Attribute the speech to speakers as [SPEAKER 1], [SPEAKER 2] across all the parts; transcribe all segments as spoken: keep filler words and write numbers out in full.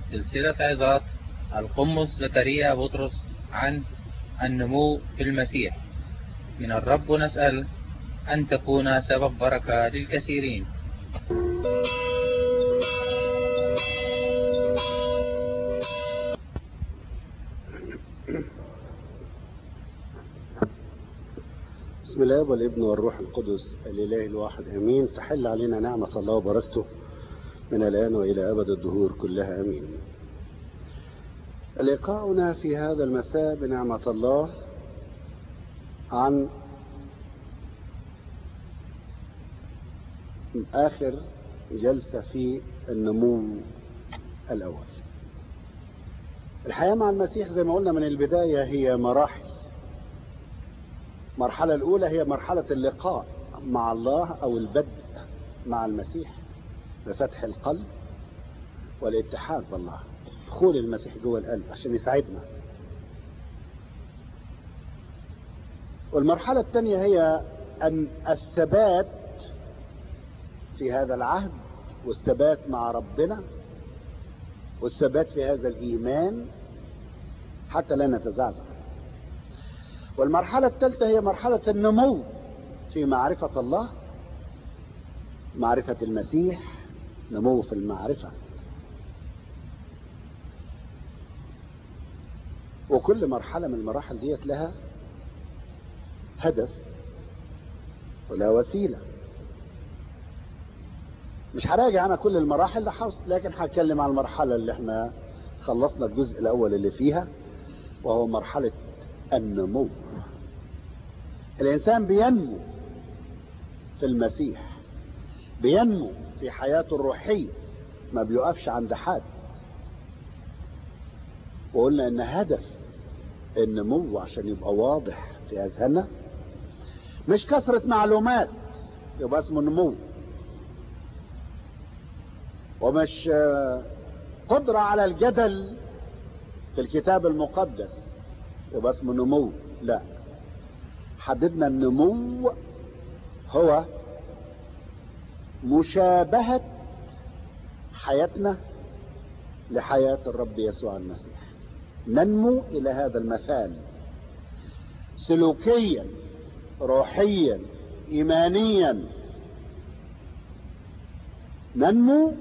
[SPEAKER 1] سلسلة عظات القمص زكريا بطرس عن النمو في المسيح. من الرب نسأل أن تكون سبب بركة للكثيرين.
[SPEAKER 2] بسم الله والابن والروح القدس الإله الواحد آمين. تحل علينا نعمة الله وبركته من الآن وإلى أبد الدهور كلها آمين. لقاؤنا في هذا المساء بنعمة الله عن آخر جلسة في النمو الأول. الحياة مع المسيح زي ما قلنا من البداية هي مراحل. المرحلة الأولى هي مرحلة اللقاء مع الله أو البدء مع المسيح بفتح القلب والاتحاد بالله، دخول المسيح جوه القلب عشان يساعدنا. والمرحلة الثانية هي أن الثبات في هذا العهد والثبات مع ربنا والثبات في هذا الإيمان حتى لا نتزعزع. والمرحلة الثالثة هي مرحلة النمو في معرفة الله، معرفة المسيح، نمو في المعرفة. وكل مرحلة من المراحل ديت لها هدف ولا وسيلة. مش هراجع أنا كل المراحل لحوص، لكن هتكلم عن المرحلة اللي احنا خلصنا الجزء الأول اللي فيها، وهو مرحلة النمو. الإنسان بينمو في المسيح، بينمو في حياته الروحية، ما بيقفش عند حد. وقلنا إن هدف النمو عشان يبقى واضح في أذهاننا مش كثرة معلومات يبقى اسمه نمو، ومش قدرة على الجدل في الكتاب المقدس يبقى اسمه نمو. لا، حددنا النمو هو مشابهة حياتنا لحياة الرب يسوع المسيح. ننمو إلى هذا المثال سلوكيا، روحيا، إيمانيا. ننمو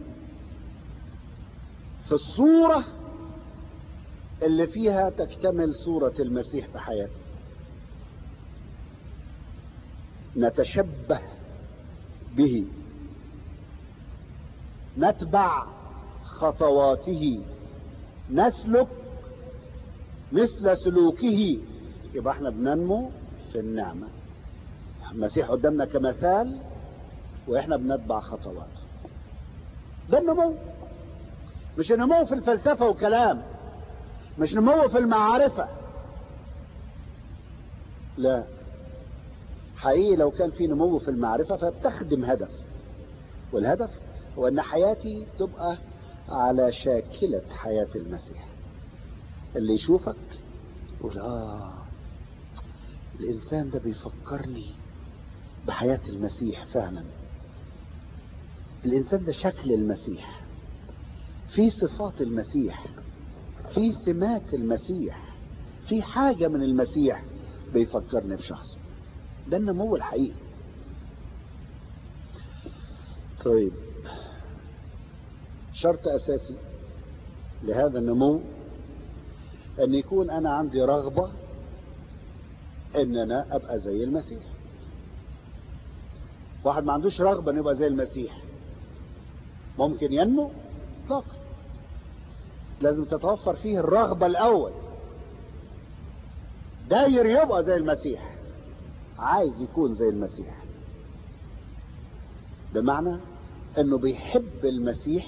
[SPEAKER 2] في الصورة اللي فيها تكتمل صورة المسيح في حياتنا. نتشبه به، نتبع خطواته، نسلك مثل سلوكه. يبقى احنا بننمو في النعمة. المسيح قدامنا كمثال واحنا بنتبع خطواته. ده النمو. مش نمو في الفلسفة وكلام، مش نمو في المعرفة. لا، حقيقي لو كان في نمو في المعرفة فبتخدم هدف، والهدف هو ان حياتي تبقى على شاكلة حياة المسيح. اللي يشوفك يقول اه الانسان ده بيفكرني بحياة المسيح فعلا. الانسان ده شكل المسيح، في صفات المسيح، في سمات المسيح، في حاجة من المسيح بيفكرني بشخصه. ده النمو الحقيقي. طيب، شرط أساسي لهذا النمو أن يكون أنا عندي رغبة أن أنا أبقى زي المسيح. واحد ما عندوش رغبة أن يبقى زي المسيح ممكن ينمو؟ إطلاقا. لازم تتوفر فيه الرغبة الأول. داير يبقى زي المسيح، عايز يكون زي المسيح، بمعنى انه بيحب المسيح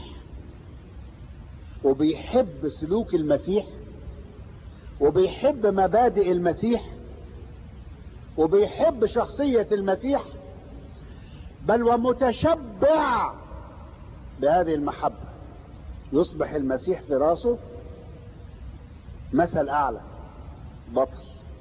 [SPEAKER 2] وبيحب سلوك المسيح وبيحب مبادئ المسيح وبيحب شخصية المسيح، بل ومتشبع بهذه المحبة. يصبح المسيح في راسه مثل أعلى، بطل.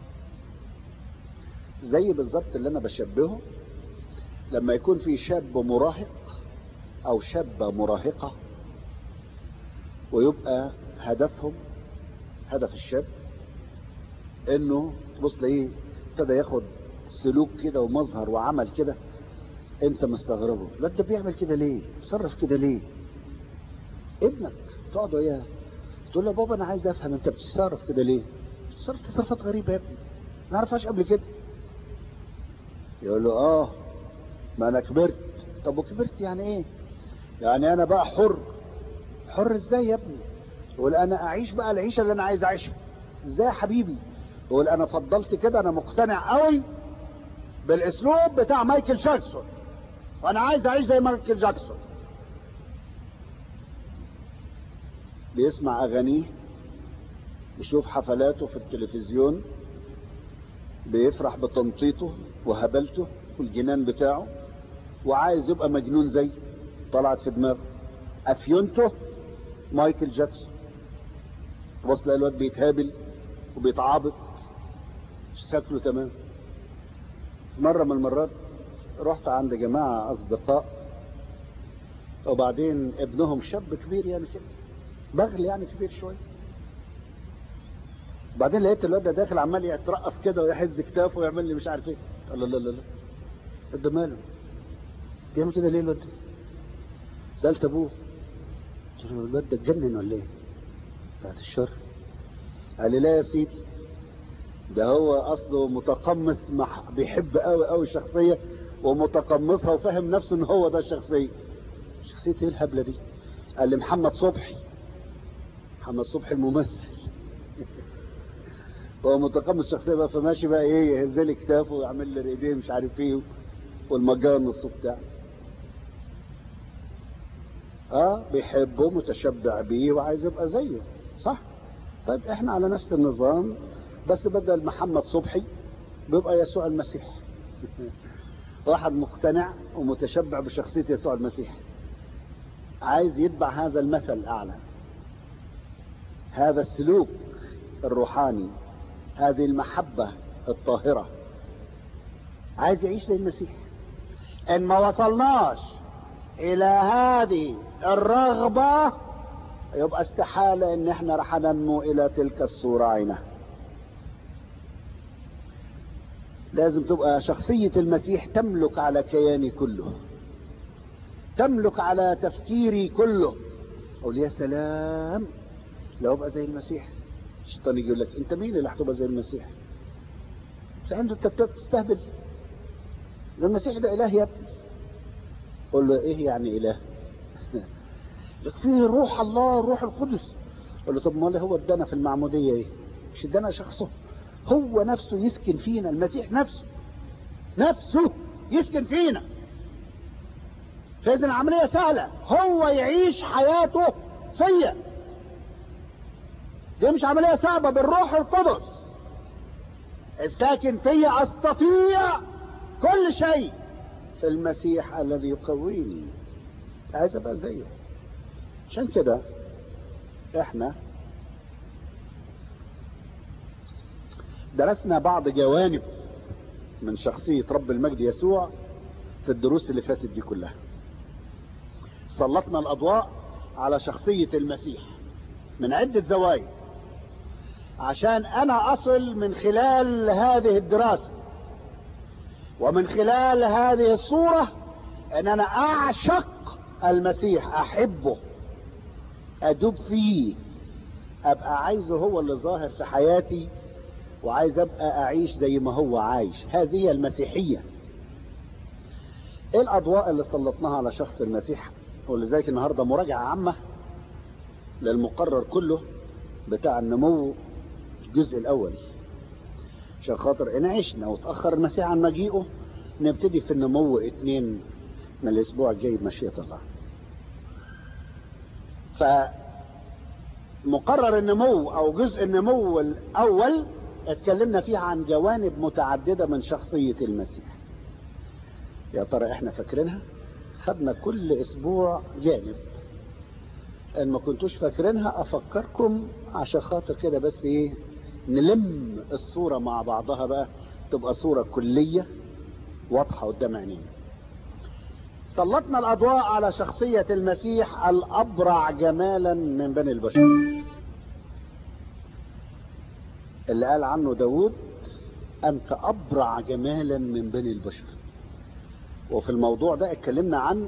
[SPEAKER 2] زي بالظبط اللي أنا بشبهه لما يكون في شاب مراهق أو شابة مراهقة ويبقى هدفهم، هدف الشاب انه تبص لايه ابتدى ياخد سلوك كده ومظهر وعمل كده انت مستغربه، لا ده بيعمل كده ليه، تصرف كده ليه. ابنك تقعد وياه تقول له يا بابا انا عايز افهم انت بتتصرف كده ليه، بتتصرف تصرفات غريبه يا ابني ما نعرفهاش قبل كده. يقول له اه ما انا كبرت. طب وكبرت يعني ايه؟ يعني انا بقى حر. حر ازاي يا ابني؟ يقول انا اعيش بقى العيشه اللي انا عايز اعيشها. ازاي يا حبيبي؟ يقول انا فضلت كده، انا مقتنع قوي بالاسلوب بتاع مايكل جاكسون وانا عايز اعيش زي مايكل جاكسون. بيسمع اغانيه، بيشوف حفلاته في التلفزيون، بيفرح بتنطيطه وهبلته والجنان بتاعه وعايز يبقى مجنون زي طلعت في دماغه افيونته مايكل جاكسون. بص تلاقي الواد بيتهابل وبيتعابط شكله تمام. مرة من المرات رحت عند جماعة اصدقاء وبعدين ابنهم شاب كبير يعني كده بغل يعني كبير شوية، بعدين لقيت الواد ده داخل عمال يترقص كده ويحز كتافه ويعمل لي مش عارف ايه. قال لا لا لا لا ده ماله بيعمل كده ليه الواد ده؟ سألت ابوه قلت له الواد ده اتجنن ولا ايه؟ بعد الشر. قال لي لا يا سيدي ده هو اصله متقمص مح... بيحب قوي قوي شخصيه ومتقمصها وفاهم نفسه ان هو ده الشخصيه. شخصيه ايه الهبله دي؟ قال لي محمد صبحي. محمد صبحي الممثل هو متقمص شخصيه بقى، فماشي بقى ايه يهز لي كتافه ويعمل لي ايديه مش عارف ايه والمجان الصوت بتاعه. اه بيحبه متشبع بيه وعايز يبقى زيه صح. طيب احنا على نفس النظام بس بدل محمد صبحي بيبقى يسوع المسيح واحد مقتنع ومتشبع بشخصية يسوع المسيح عايز يتبع هذا المثل الأعلى، هذا السلوك الروحاني، هذه المحبة الطاهرة، عايز يعيش زي المسيح. ان ما وصلناش الى هذه الرغبة يبقى استحالة ان احنا رح ننمو الى تلك الصورة عينها. لازم تبقى شخصية المسيح تملك على كياني كله، تملك على تفكيري كله. اقول يا سلام لو ابقى زي المسيح. الشيطان يقول لك انت مين اللي هتبقى زي المسيح؟ مش عنده انت بتستهبل، ده المسيح ده اله يا ابني. قول له ايه يعني اله؟ لك فيه روح الله روح القدس. قال له طب ما هو ادانا في المعمودية ايه؟ مش ادانا شخصه، هو نفسه يسكن فينا، المسيح نفسه نفسه يسكن فينا. فإذا العملية سهلة، هو يعيش حياته فيا. دي مش عملية صعبة، بالروح القدس الساكن فيا استطيع كل شيء في المسيح الذي يقويني. عايز ابقى زيه. عشان كده احنا درسنا بعض جوانب من شخصية رب المجد يسوع في الدروس اللي فاتت دي كلها. سلطنا الأضواء على شخصية المسيح من عدة زوايا عشان أنا أصل من خلال هذه الدراسة ومن خلال هذه الصورة أن أنا أعشق المسيح، أحبه، أدوب فيه، أبقى عايزه هو اللي ظاهر في حياتي وعايز أبقى أعيش زي ما هو عايش. هذه هي المسيحية. إيه الأضواء اللي سلطناها على شخص المسيح؟ ولذلك النهاردة مراجعة عامة للمقرر كله بتاع النمو الجزء الأول، عشان خاطر إن عشنا وتأخر المسيح عن مجيئه نبتدي في النمو اتنين من الأسبوع الجاي بمشيئة الله. فمقرر النمو أو جزء النمو الأول اتكلمنا فيه عن جوانب متعددة من شخصية المسيح. يا ترى احنا فاكرينها؟ خدنا كل اسبوع جانب. ان ما كنتوش فاكرينها افكركم عشان خاطر كده بس ايه نلم الصورة مع بعضها بقى تبقى صورة كلية واضحة قدام عينينا. سلطنا الأضواء على شخصية المسيح الأبرع جمالا من بني البشر، اللي قال عنه داود أنت أبرع جمالا من بني البشر. وفي الموضوع ده اتكلمنا عن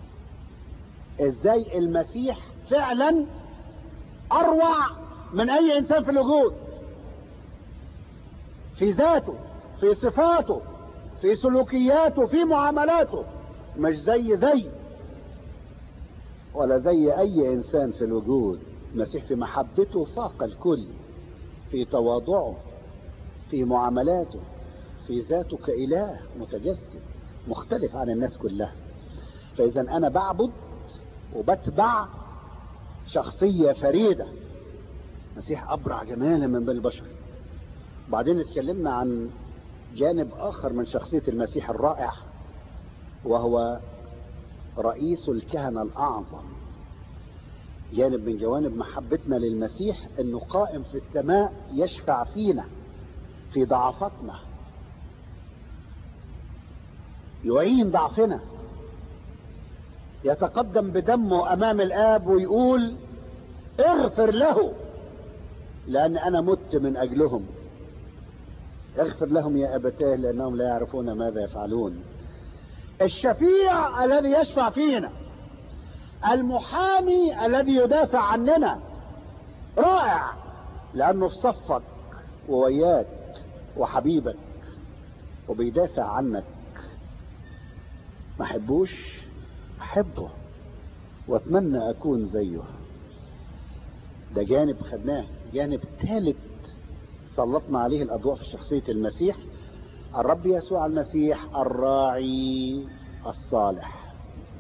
[SPEAKER 2] ازاي المسيح فعلا أروع من أي إنسان في الوجود، في ذاته، في صفاته، في سلوكياته، في معاملاته، مش زي زي ولا زي أي إنسان في الوجود. المسيح في محبته فاق الكل، في تواضعه، في معاملاته، في ذاته كإله متجسد مختلف عن الناس كلها. فإذا أنا بعبد وبتبع شخصية فريدة، مسيح أبرع جمالا من بني البشر. بعدين اتكلمنا عن جانب آخر من شخصية المسيح الرائع، وهو رئيس الكهنة الأعظم. جانب من جوانب محبتنا للمسيح أنه قائم في السماء يشفع فينا في ضعفتنا، يعين ضعفنا، يتقدم بدمه أمام الآب ويقول اغفر له لأن أنا مت من أجلهم، اغفر لهم يا أبتاه لأنهم لا يعرفون ماذا يفعلون. الشفيع الذي يشفع فينا، المحامي الذي يدافع عننا، رائع لأنه في صفك ووياك وحبيبك وبيدافع عنك. ما أحبوش؟ أحبه وأتمنى أكون زيه. ده جانب خدناه. جانب ثالث سلطنا عليه الأضواء في شخصية المسيح، الرب يسوع المسيح الراعي الصالح.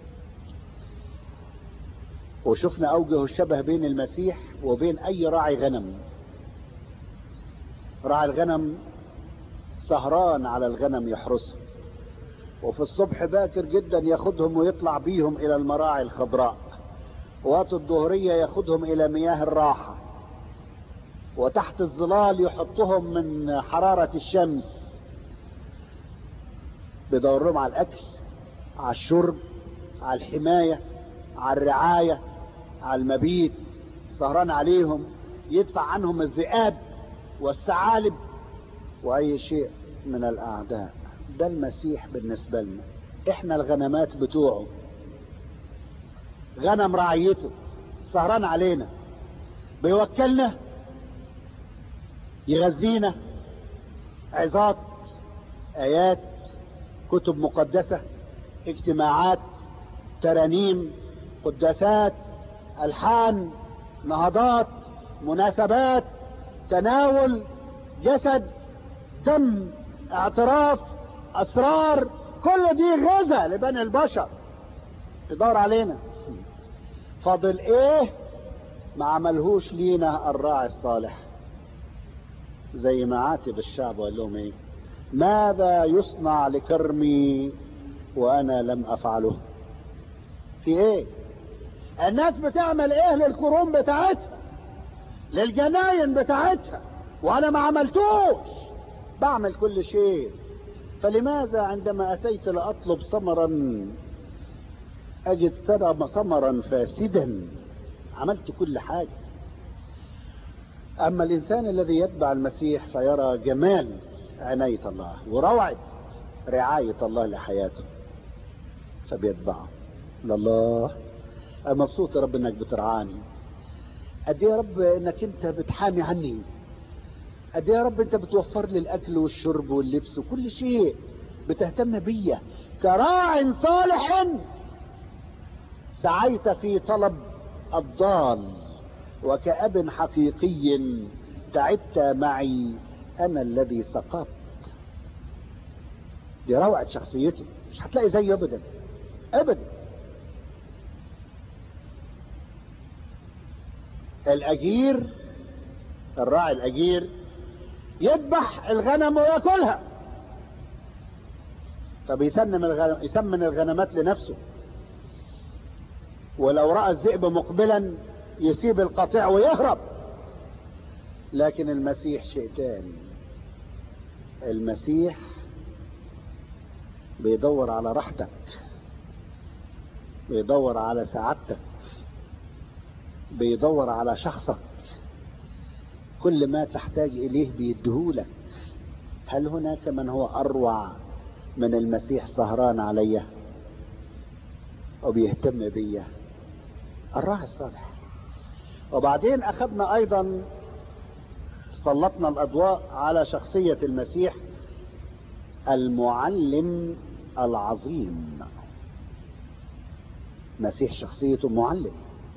[SPEAKER 2] وشفنا أوجه الشبه بين المسيح وبين أي راعي غنم. راعي الغنم سهران على الغنم يحرسه، وفي الصبح باكر جدا ياخدهم ويطلع بيهم إلى المراعي الخضراء، وقت الظهرية ياخدهم إلى مياه الراحة، وتحت الظلال يحطهم من حرارة الشمس، بيدورهم على الأكل، على الشرب، على الحماية، على الرعاية، على المبيت، سهران عليهم، يدفع عنهم الذئاب والثعالب وأي شيء من الأعداء. ده المسيح بالنسبة لنا، احنا الغنمات بتوعه، غنم رعيته، سهران علينا، بيوكلنا، يغذينا، عظات، آيات، كتب مقدسة، اجتماعات، ترانيم، قداسات، ألحان، نهضات، مناسبات، تناول، جسد، دم، اعتراف، أسرار، كل دي غذاء لبني البشر، يدور علينا. فاضل ايه ما عملهوش لينا الراعي الصالح؟ زي ما عاتب الشعب وقال لهم ايه؟ ماذا يصنع لكرمي وانا لم افعله؟ في ايه؟ الناس بتعمل ايه للكروم بتاعتها، للجناين بتاعتها، وانا ما عملتوش؟ بعمل كل شيء. فلماذا عندما اتيت لاطلب ثمرا اجد ثمرا فاسدا؟ عملت كل حاجة. اما الانسان الذي يتبع المسيح فيرى جمال عناية الله وروعة رعاية الله لحياته فبيتبعه. الله مبسوط يا رب انك بترعاني، قد ايه يا رب انك انت بتحامي عني، قد ايه يا رب انت بتوفر لي الاكل والشرب واللبس وكل شيء، بتهتم بيا كراع صالح. سعيت في طلب الضال وكأب حقيقي تعبت معي انا الذي سقطت. دي روعة شخصيته، مش هتلاقي زيه ابدا ابدا. الاجير، الراعي الاجير يذبح الغنم وياكلها، فبيسمن الغنم، يسمن الغنمات لنفسه، ولو رأى الذئب مقبلا يسيب القطيع ويهرب. لكن المسيح شيء تاني، المسيح بيدور على راحتك، بيدور على سعادتك، بيدور على شخصك، كل ما تحتاج إليه بيديهولك. هل هناك من هو أروع من المسيح سهران علي وبيهتم بي؟ الراعي الصالح. وبعدين أخذنا أيضا، سلطنا الأضواء على شخصية المسيح المعلم العظيم. مسيح شخصيته معلم،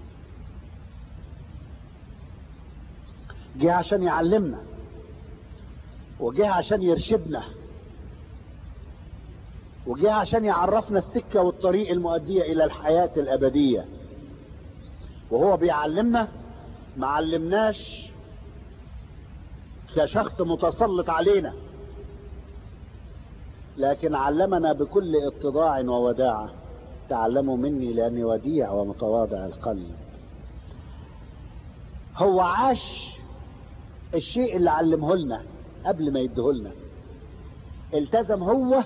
[SPEAKER 2] جه عشان يعلمنا، وجه عشان يرشدنا، وجه عشان يعرفنا السكة والطريق المؤدية إلى الحياة الأبدية. وهو بيعلمنا ما علمناش كشخص متسلط علينا، لكن علمنا بكل اتضاع ووداعة. تعلموا مني لأني وديع ومتواضع القلب. هو عاش الشيء اللي علمه لنا قبل ما يديه لنا، التزم هو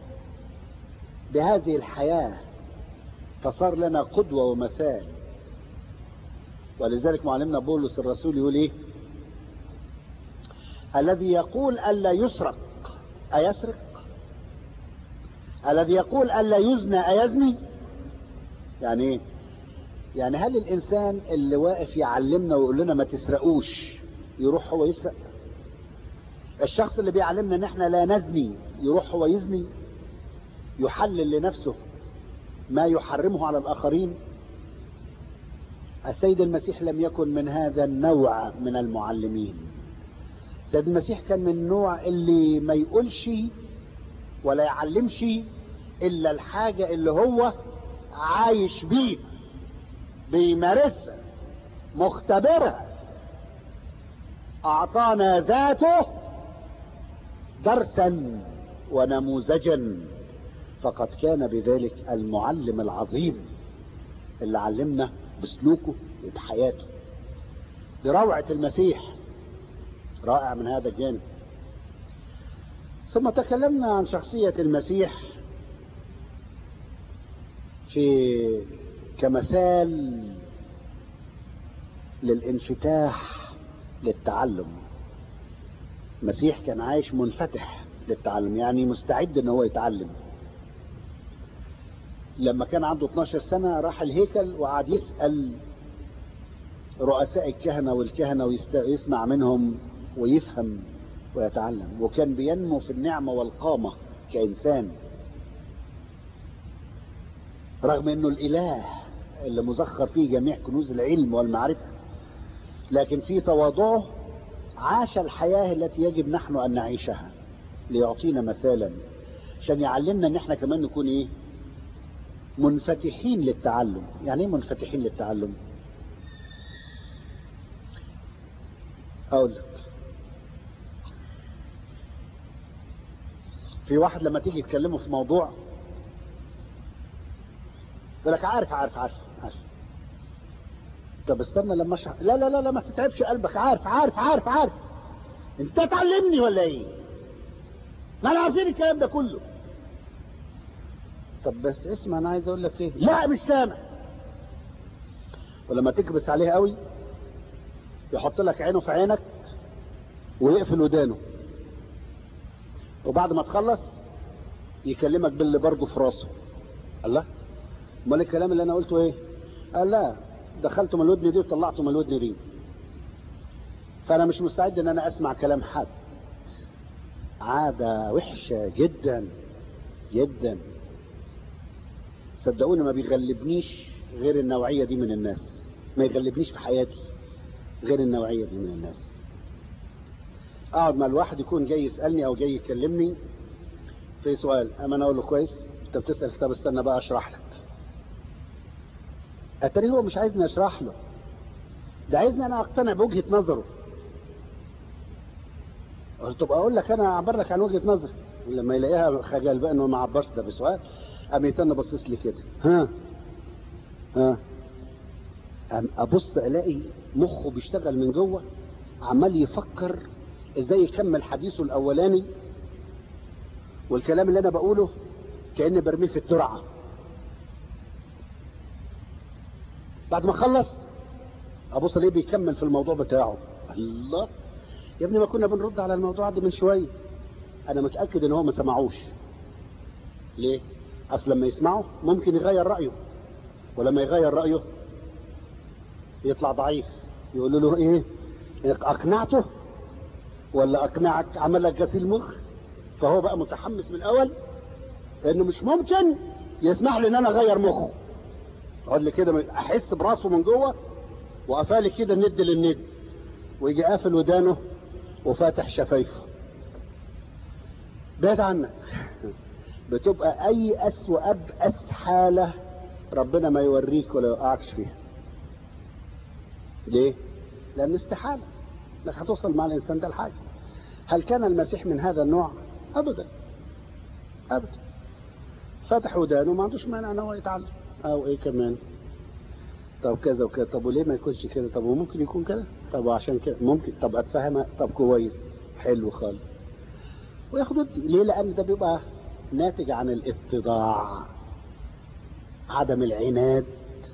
[SPEAKER 2] بهذه الحياة فصار لنا قدوة ومثال. ولذلك معلمنا بولس الرسول يقول ايه؟ الذي يقول ألا يسرق أيسرق؟ الذي يقول ألا يزنى أيزني؟ يعني ايه؟ يعني هل الإنسان اللي واقف يعلمنا ويقول لنا ما تسرقوش يروح هو يسرق؟ الشخص اللي بيعلمنا ان احنا لا نزني يروح هو يزني؟ يحلل لنفسه ما يحرمه على الآخرين؟ السيد المسيح لم يكن من هذا النوع من المعلمين. السيد المسيح كان من النوع اللي ما يقولش ولا يعلمش إلا الحاجة اللي هو عايش بيه، بيمارسها، مختبرها. أعطانا ذاته درسا ونموذجا، فقد كان بذلك المعلم العظيم اللي علمنا بسلوكه وبحياته. دي روعة المسيح، رائع من هذا الجانب. ثم تكلمنا عن شخصية المسيح في كمثال للانفتاح للتعلم. المسيح كان عايش منفتح للتعلم، يعني مستعد ان هو يتعلم. لما كان عنده اتناشر سنة راح الهيكل وقعد يسأل رؤساء الكهنة والكهنة ويسمع منهم ويفهم ويتعلم، وكان بينمو في النعمة والقامة كإنسان، رغم انه الاله اللي مزخر فيه جميع كنوز العلم والمعرفة، لكن في تواضعه عاش الحياة التي يجب نحن ان نعيشها ليعطينا مثالا، عشان يعلمنا ان احنا كمان نكون ايه؟ منفتحين للتعلم. يعني ايه منفتحين للتعلم؟ اقول لك، في واحد لما تيجي تكلمه في موضوع يقول لك عارف عارف عارف عارف. طب استنى لما اشرح. لا لا لا لا ما تتعبش قلبك. عارف عارف عارف عارف. انت تعلمني ولا ايه؟ ما انا عارفين الكلام ده كله. طب بس اسمع، انا عايز اقول لك ايه. لا مش سامع. ولما تكبس عليه قوي يحط لك عينه في عينك ويقفل ودانه، وبعد ما تخلص يكلمك باللي برضه في راسه. الله، امال الكلام اللي انا قلته ايه؟ قال لا، دخلته من الودن دي وطلعته من الودن دي. فانا مش مستعد ان انا اسمع كلام حد. عادة وحشة جدا جدا. صدقوني ما بيغلبنيش غير النوعية دي من الناس، ما يغلبنيش في حياتي غير النوعية دي من الناس. اقعد مع الواحد يكون جاي يسألني او جاي يكلمني في سؤال، اما انا اقول له كويس انت بتسأل، طب استنى بقى اشرح لك. اتاري هو مش عايزني اشرح له، ده عايزني انا اقتنع بوجهة نظره. قلت طب اقول لك انا اعبر لك عن وجهة نظري. لما يلاقيها خجل بقى انه ما عبرش ده بسؤال، قام يتنى بصيص لي كده، ها ها قام ابص الاقي مخه بيشتغل من جوه، عمال يفكر ازاي يكمل حديثه الاولاني، والكلام اللي انا بقوله كأني برميه في الترعة. بعد ما خلص ابص ليه بيكمل في الموضوع بتاعه. الله يا ابني، ما كنا بنرد على الموضوع ده من شويه. انا متاكد ان هو ما سمعوش. ليه؟ اصل لما يسمعه ممكن يغير رايه، ولما يغير رايه يطلع ضعيف. يقولوا له ايه؟ اقنعته ولا اقنعك؟ عمل لك غسيل مخ. فهو بقى متحمس من الاول انه مش ممكن يسمح لي ان انا اغير مخه. اقعد لي كده احس براسه من جوه وقفالي كده الند للند، ويجي قافل ودانه وفاتح شفايفه. بعد عنك. بتبقى اي أس وابأس حالة ربنا ما يوريك ولا يوقعكش فيها. ليه؟ لان استحالة انك هتوصل مع الانسان ده الحاجة. هل كان المسيح من هذا النوع؟ ابدا ابدا. فتح ودانه ما عندوش مانع ان هو يتعلم. او ايه كمان؟ طب كذا وكذا. طب وليه ما يكونش كده؟ طب وممكن يكون كده؟ طب عشان كده ممكن. طب اتفهمها. طب كويس، حلو خالص. وياخدوا ليه؟ لان ده بيبقى ناتج عن الاتضاع، عدم العناد،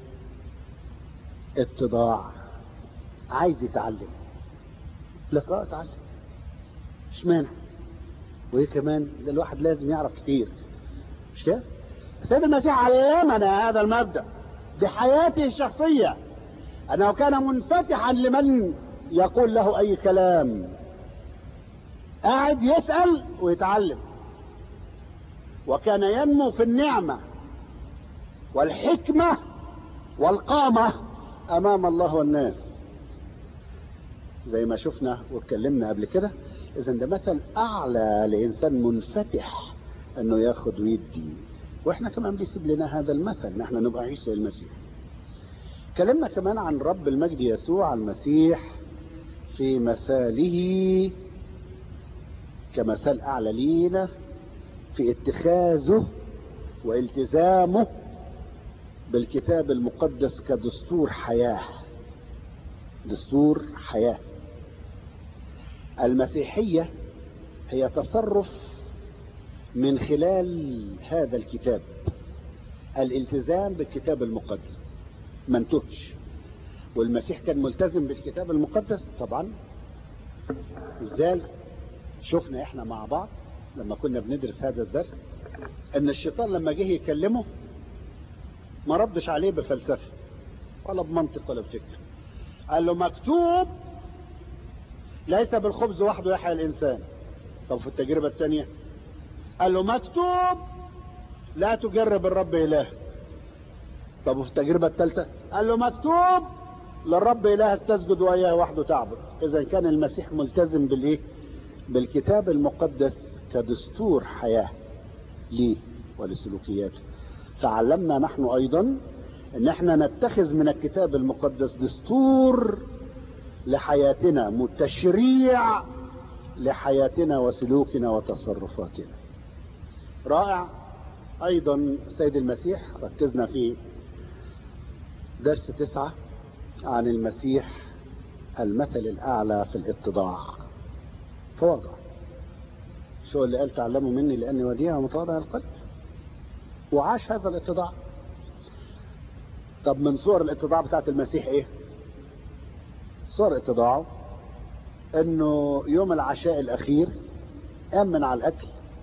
[SPEAKER 2] اتضاع. عايز يتعلم، لك اه اتعلم، مش مانع. وايه كمان؟ ده الواحد لازم يعرف كتير، مش كده؟ السيد المسيح علمنا هذا المبدأ بحياته الشخصية، انه كان منفتحا لمن يقول له اي كلام، قاعد يسأل ويتعلم، وكان ينمو في النعمة والحكمة والقامة امام الله والناس، زي ما شفنا واتكلمنا قبل كده. اذا ده مثل اعلى لانسان منفتح انه ياخد ويدي، واحنا كمان بيسيب لنا هذا المثل ان احنا نبقى عيش زي المسيح. اتكلمنا كمان عن رب المجد يسوع المسيح في مثاله كمثال اعلى لينا في اتخاذه والتزامه بالكتاب المقدس كدستور حياة. دستور حياة. المسيحية هي تصرف من خلال هذا الكتاب، الالتزام بالكتاب المقدس، ما انتهش. والمسيح كان ملتزم بالكتاب المقدس طبعا. ازاي؟ شفنا احنا مع بعض لما كنا بندرس هذا الدرس ان الشيطان لما جه يكلمه ما ردش عليه بفلسفة ولا بمنطق ولا بفكر. قال له مكتوب ليس بالخبز وحده يحيى الانسان. طب في التجربة الثانية قال له مكتوب لا تجرب الرب الهك. طب في التجربة الثالثة قال له مكتوب للرب الهك تسجد واياه وحده تعبد. اذا كان المسيح ملتزم بالايه؟ بالكتاب المقدس كدستور حياة ليه ولسلوكياته. تعلمنا نحن ايضا ان احنا نتخذ من الكتاب المقدس دستور لحياتنا، تشريع لحياتنا وسلوكنا وتصرفاتنا. رائع. ايضا السيد المسيح ركزنا في درس تسعة عن المسيح المثل الاعلى في الاتضاع. تواضع. شو اللي قال تعلموا مني لاني وديع ومتواضع القلب، وعاش هذا الاتضاع. طب من صور الاتضاع بتاعت المسيح ايه؟ صور اتضاعه انه يوم العشاء الاخير قام من على الاكل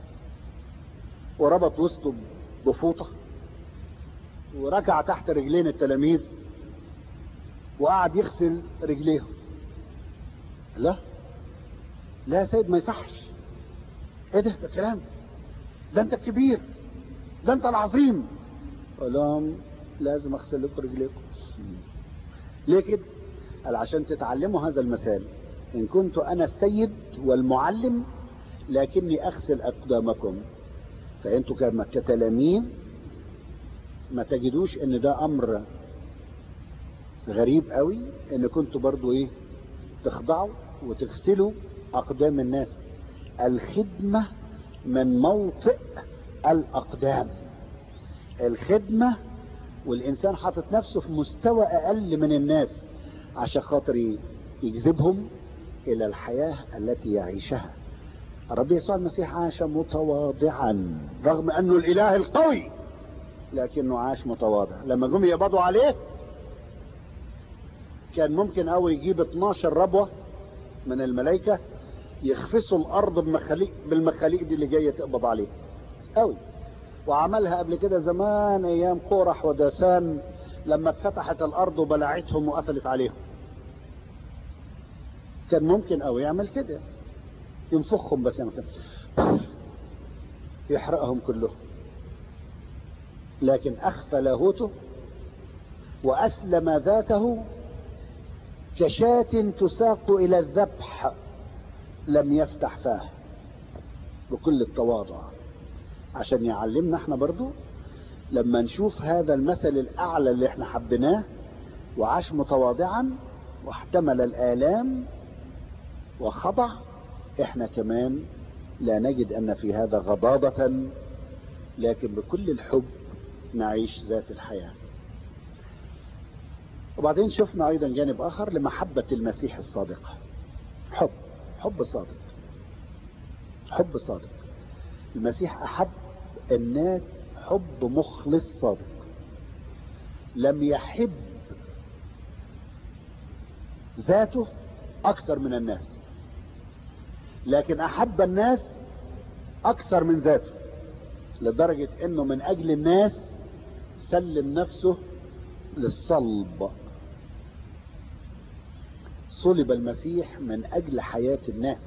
[SPEAKER 2] وربط وسطه بفوطة وركع تحت رجلين التلاميذ وقعد يغسل رجليهم. لا لا يا سيد، ما يصحش. ايه ده؟ ده كلام، ده انت الكبير، ده انت العظيم. قال لهم لازم اغسل لكم رجليكم. ليه كده؟ قال عشان تتعلموا هذا المثال. ان كنت انا السيد والمعلم لكني اغسل اقدامكم، فانتوا كتلاميذ ما تجدوش ان ده امر غريب قوي ان كنتوا برضو ايه؟ تخضعوا وتغسلوا اقدام الناس. الخدمة من موطئ الاقدام. الخدمة والانسان حاطط نفسه في مستوى اقل من الناس عشان خاطر يجذبهم الى الحياة التي يعيشها. الرب يسوع المسيح عاش متواضعا رغم انه الاله القوي، لكنه عاش متواضع. لما جم يقبضوا عليه كان ممكن قوي يجيب اتناشر ربوة من الملائكة يخفسوا الارض بمخاليق بالمخاليق دي اللي جاية تقبض عليه قوي. وعملها قبل كده زمان ايام قورح وداسان لما اتفتحت الارض وبلعتهم وقفلت عليهم. كان ممكن قوي يعمل كده، ينفخهم بس يحرقهم كلهم، لكن اخفى لاهوته واسلم ذاته كشاة تساق الى الذبح، لم يفتح فاه بكل التواضع، عشان يعلمنا احنا برضو لما نشوف هذا المثل الاعلى اللي احنا حبيناه وعاش متواضعا واحتمل الآلام وخضع، احنا كمان لا نجد ان في هذا غضاضة، لكن بكل الحب نعيش ذات الحياة. وبعدين شفنا ايضا جانب اخر لمحبة المسيح الصادقة، حب حب صادق، حب صادق. المسيح احب الناس حب مخلص صادق، لم يحب ذاته اكثر من الناس، لكن احب الناس اكثر من ذاته، لدرجة انه من اجل الناس سلم نفسه للصلب. صلب المسيح من اجل حياة الناس.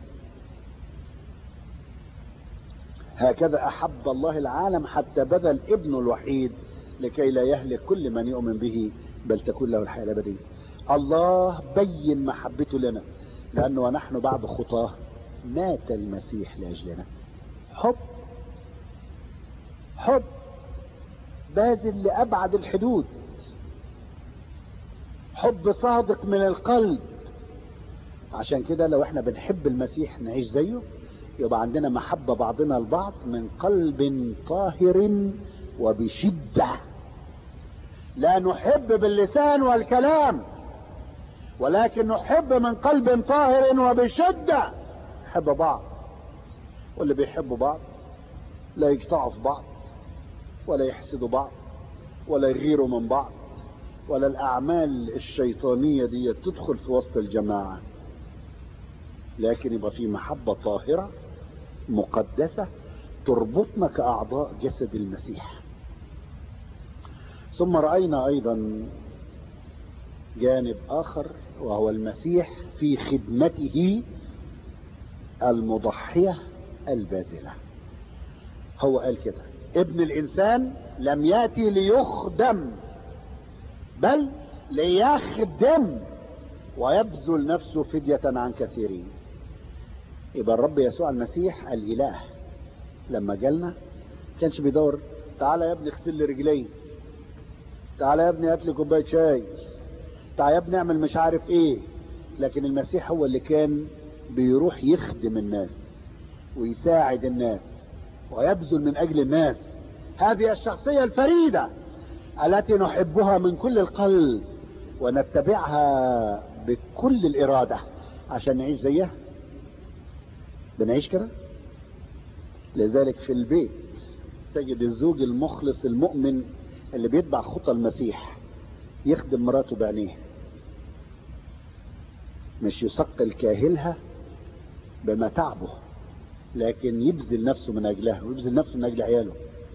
[SPEAKER 2] هكذا احب الله العالم حتى بذل ابنه الوحيد لكي لا يهلك كل من يؤمن به بل تكون له الحياة الابدية. الله بين محبته لنا، لانه ونحن بعد خطاه مات المسيح لاجلنا. حب حب باذل لابعد الحدود، حب صادق من القلب. عشان كده لو احنا بنحب المسيح نعيش زيه، يبقى عندنا محبة بعضنا البعض من قلب طاهر وبشدة. لا نحب باللسان والكلام، ولكن نحب من قلب طاهر وبشدة. نحب بعض، واللي بيحبوا بعض لا يقطعوا في بعض ولا يحسدوا بعض ولا يغيروا من بعض، ولا الأعمال الشيطانية دي تدخل في وسط الجماعة، لكن يبقى في محبة طاهرة مقدسة تربطنا كأعضاء جسد المسيح. ثم رأينا أيضا جانب آخر، وهو المسيح في خدمته المضحية الباذلة. هو قال كده: ابن الإنسان لم يأتي ليخدم بل ليخدم ويبذل نفسه فدية عن كثيرين. يبقى الرب يسوع المسيح الإله لما جالنا كانش بيدور تعالى يا ابني اغسل لي رجلي، تعالى يا ابني هات لي كوبايه شاي، تعالى يا ابني اعمل مش عارف ايه. لكن المسيح هو اللي كان بيروح يخدم الناس ويساعد الناس ويبذل من اجل الناس. هذه الشخصية الفريدة التي نحبها من كل القلب ونتبعها بكل الإرادة عشان نعيش زيها. بنعيش كده. لذلك في البيت تجد الزوج المخلص المؤمن اللي بيتبع خطى المسيح يخدم مراته بعينيه، مش يثقل كاهلها بمتاعبه، لكن يبذل نفسه من اجلها ويبذل نفسه من اجل عياله.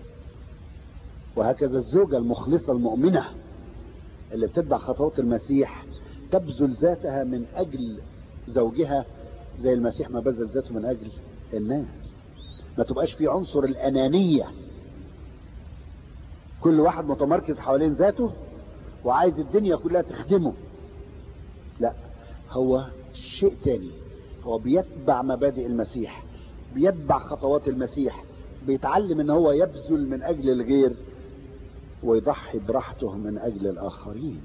[SPEAKER 2] وهكذا الزوجة المخلصة المؤمنة اللي بتتبع خطوات المسيح تبذل ذاتها من اجل زوجها زي المسيح ما بذل ذاته من اجل الناس. ما تبقاش في عنصر الانانية، كل واحد متمركز حوالين ذاته وعايز الدنيا كلها تخدمه. لا، هو شيء تاني، هو بيتبع مبادئ المسيح، بيتبع خطوات المسيح، بيتعلم ان هو يبذل من اجل الغير ويضحي براحته من اجل الاخرين.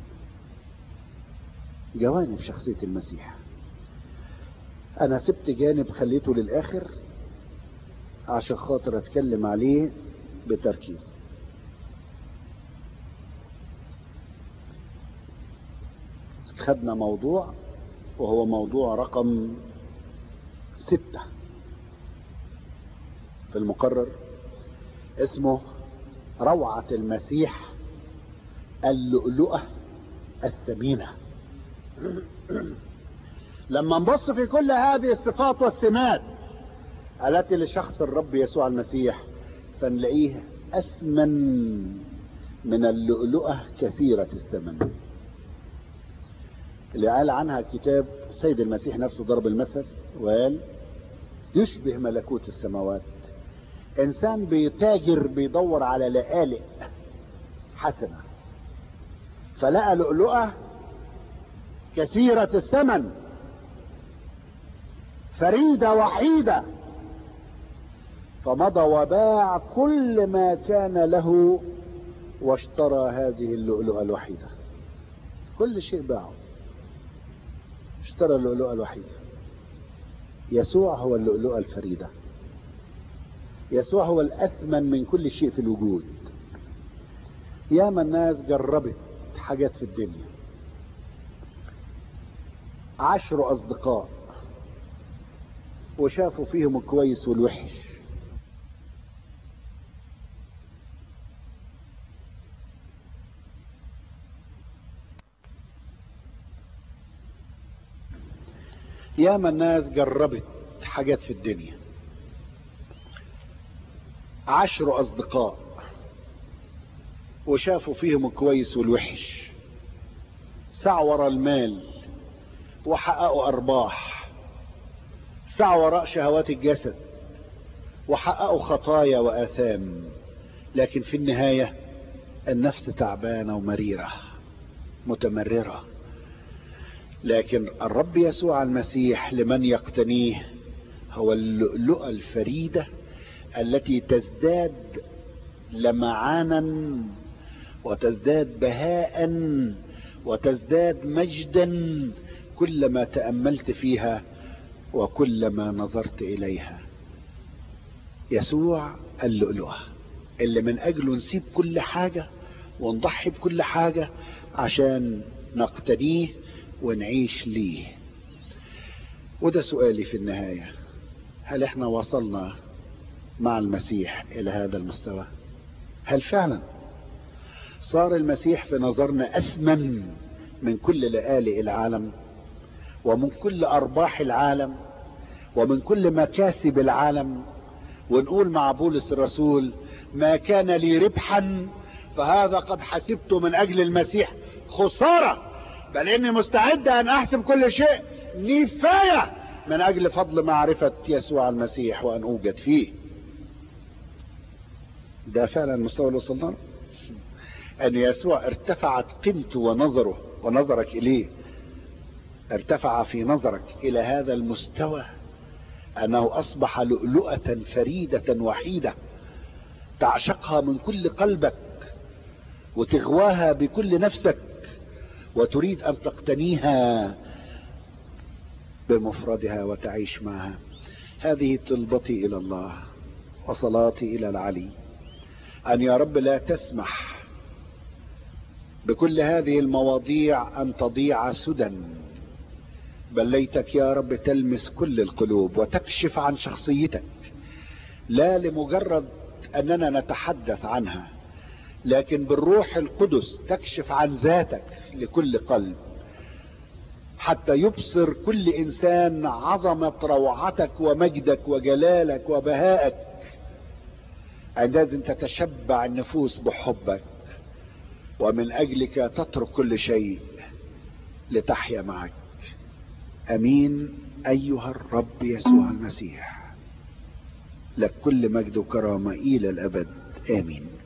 [SPEAKER 2] جوانب شخصية المسيح. انا سبت جانب خليته للاخر عشان خاطر اتكلم عليه بتركيز. خدنا موضوع وهو موضوع رقم ستة في المقرر، اسمه روعة المسيح اللؤلؤة الثمينة. لما نبص في كل هذه الصفات والسمات التي لشخص الرب يسوع المسيح فنلاقيه أثمن من اللؤلؤة كثيرة الثمن، اللي قال عنها الكتاب السيد المسيح نفسه ضرب المثل وقال يشبه ملكوت السماوات. إنسان بيتاجر بيدور على لآلئ حسنة فلقى لؤلؤة كثيرة الثمن فريدة وحيدة، فمضى وباع كل ما كان له واشترى هذه اللؤلؤة الوحيدة. كل شيء باعه، اشترى اللؤلؤة الوحيدة. يسوع هو اللؤلؤة الفريدة، يسوع هو الأثمن من كل شيء في الوجود. ياما الناس جربت حاجات في الدنيا، عشروا أصدقاء وشافوا فيهم الكويس والوحش، ياما الناس جربت حاجات في الدنيا، عشروا أصدقاء وشافوا فيهم الكويس والوحش، سعوا وراء المال وحققوا أرباح، سعوا وراء شهوات الجسد وحققوا خطايا وآثام، لكن في النهاية النفس تعبانة ومريرة متمررة. لكن الرب يسوع المسيح لمن يقتنيه هو اللؤلؤة الفريدة التي تزداد لمعانا وتزداد بهاء وتزداد مجدا كلما تأملت فيها وكلما نظرت إليها. يسوع اللؤلؤة اللي من أجله نسيب كل حاجة ونضحي بكل حاجة عشان نقتنيه ونعيش ليه. وده سؤالي في النهاية، هل احنا وصلنا مع المسيح إلى هذا المستوى؟ هل فعلا صار المسيح في نظرنا أثمن من كل لآلئ العالم ومن كل أرباح العالم ومن كل مكاسب العالم؟ ونقول مع بولس الرسول ما كان لي ربحا فهذا قد حسبته من أجل المسيح خسارة، بل إني مستعد أن أحسب كل شيء نفاية من أجل فضل معرفة يسوع المسيح وأن أوجد فيه. ده فعلا المستوى اللي وصلنا له، أن يسوع ارتفعت قيمته ونظره ونظرك إليه، ارتفع في نظرك إلى هذا المستوى أنه أصبح لؤلؤة فريدة وحيدة تعشقها من كل قلبك وتغواها بكل نفسك وتريد أن تقتنيها بمفردها وتعيش معها. هذه طلبتي إلى الله وصلاتي إلى العلي، أن يا رب لا تسمح بكل هذه المواضيع أن تضيع سدى، بل ليتك يا رب تلمس كل القلوب وتكشف عن شخصيتك، لا لمجرد أننا نتحدث عنها، لكن بالروح القدس تكشف عن ذاتك لكل قلب حتى يبصر كل إنسان عظمة روعتك ومجدك وجلالك وبهائك. عندئذ تتشبع النفوس بحبك ومن أجلك تترك كل شيء لتحيا معك. أمين أيها الرب يسوع المسيح، لك كل مجد وكرامة إلى الأبد. آمين.